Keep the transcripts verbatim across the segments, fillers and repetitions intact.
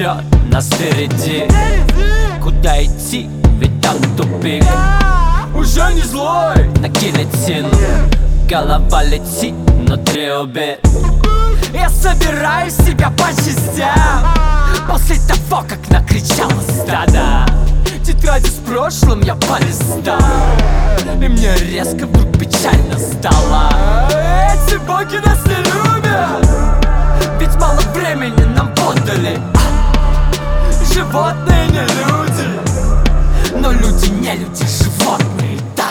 ждет нас впереди. Куда идти, ведь там тупик. Уже не злой на гильотину, голова летит внутри убит. Я собираю себя по частям после того, как накричало стадо. Тетради с прошлым я полистал, и мне резко вдруг печально стало. Эти боги нас не любят, ведь мало времени нам подали. Животные не люди, но люди не люди, животные, да.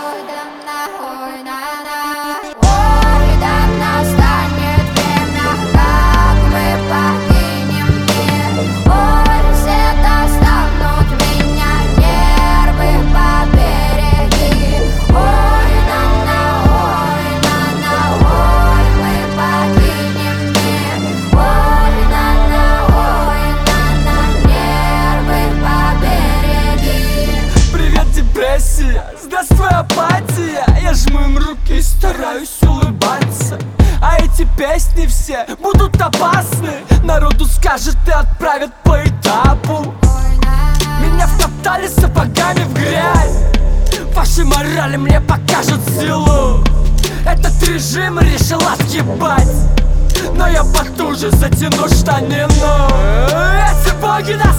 Здравствуй, апатия. Я жму им руки и стараюсь улыбаться. А эти песни все будут опасны. Народу скажет и отправят по этапу. Меня втоптали сапогами в грязь. Ваши морали мне покажут силу. Этот режим решил отъебать, но я потуже затяну штанину. Эти боги нас